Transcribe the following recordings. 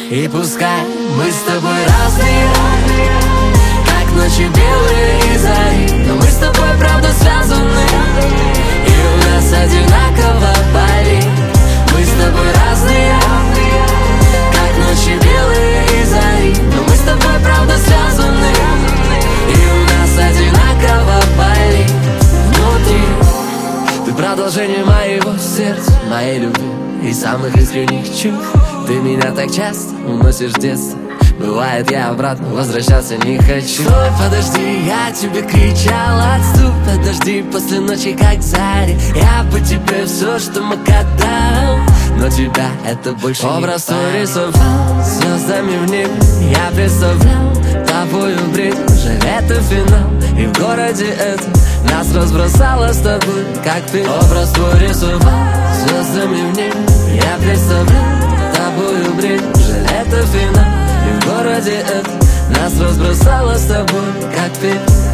И пускай мы с тобой разные, как ночи белые и зари, но мы с тобой правда связаны, и у нас одинаково болит. Мы с тобой разные, как ночи белые и зари, но мы с тобой правда связаны, и у нас одинаково болит внутри. Ты продолжение моего сердца, моей любви и самых искренних чувств. Ты меня так часто уносишь в детство. Бывает, я обратно возвращаться не хочу. Стой, подожди, я тебе кричал, отступ, подожди, после ночи как зари. Я по тебе все, что мог отдам, но тебя это больше не образ твой рисовал звездами в небе. Я представлял тобою бред, уже это финал, и в городе это нас разбросало с тобой, как ты. Образ твой рисовал звездами в небе. Я представлял тобою бред, уже это финал, и в городе это нас разбросало с тобой, как ты.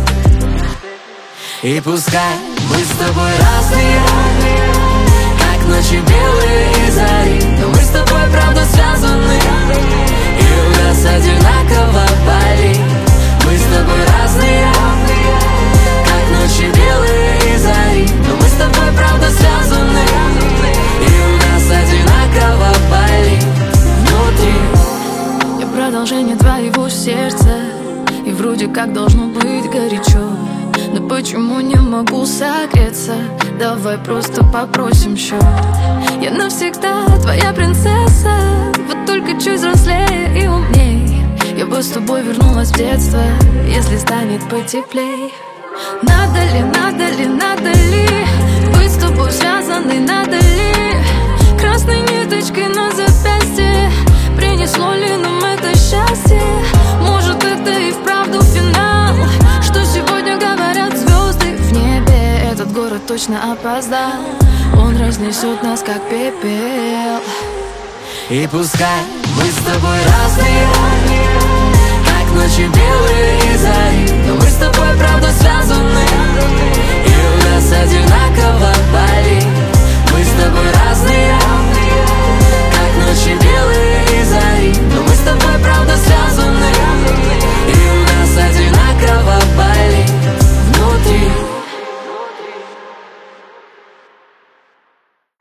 И пускай мы с тобой разные, как ночи белые и зари, но мы с тобой правда связаны, и у нас одинаково болит. Мы с тобой разные, как ночи белые и зари, но мы с тобой правда связаны, и у нас одинаково болит внутри. Я продолжение твоего сердца, и вроде как должно быть горячо, но почему не могу согреться? Давай просто попросим счет. Я навсегда твоя принцесса, вот только чуть взрослее и умней. Я бы с тобой вернулась в детство, если станет потеплей. Надо ли быть с тобой связанной, надо ли красной ниточкой на запястье? Принесло ли нам это счастье? Может, это и вправду финал, что сегодня говорят звезды в небе? Этот город точно опоздал, он разнесет нас как пепел. И пускай мы с тобой разные, как ночи белые и зари, но мы с тобой правда связаны, и у нас одинаково болит. Мы с тобой разные,